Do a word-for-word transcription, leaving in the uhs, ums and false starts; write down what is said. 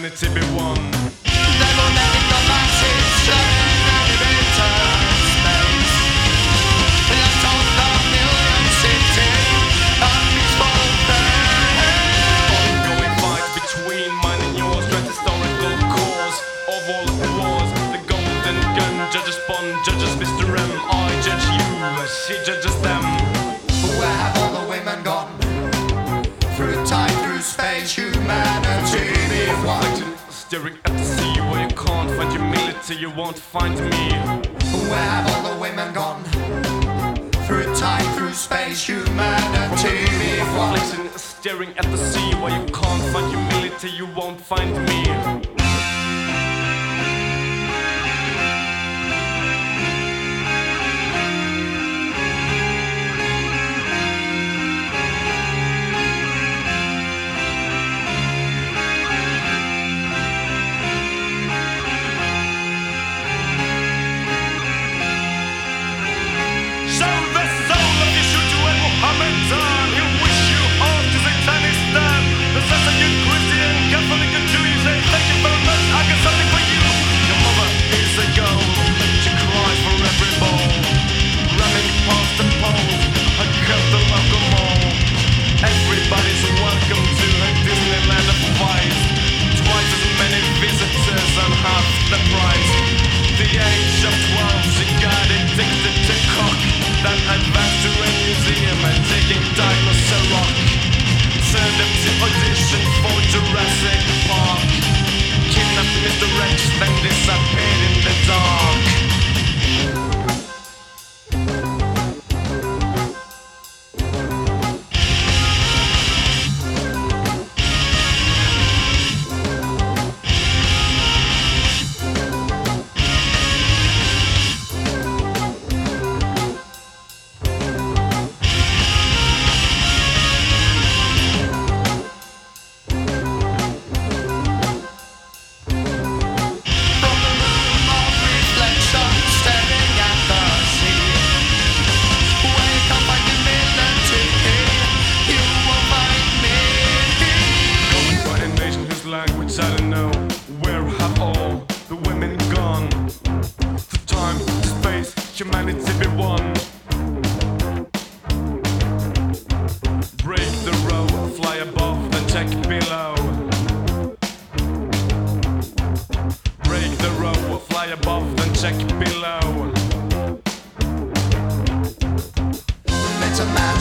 humanity be one. They will never go massive, shutting out of interspace. Left off the million city, a peaceful thing. Ongoing fight between mine and yours, dread historical cause of all wars. The golden gun judges Bond, judges Mister M. I judge you, she judges them. Where have all the women gone? Through time, through space, humanity be one. Staring at the sea where you can't find humility, you won't find me. Where have all the women gone? Through time, through space, humanity be one. Reflection, staring at the sea where you can't find humility, you won't find me. Everybody's welcome to a Disneyland of vice. Twice as many visitors and half the price. The age of twelve, she got addicted to cock. Then advanced to a museum and taking dinosaur rock. Turned up to audition for Jurassic Park. Kidnapped Mister Rex, then disappeared in the dark. Language I don't know. Where have all the women gone? To time, to space, humanity be one. Break the road, fly above, then check below. Break the road, fly above, then check below. It's a man.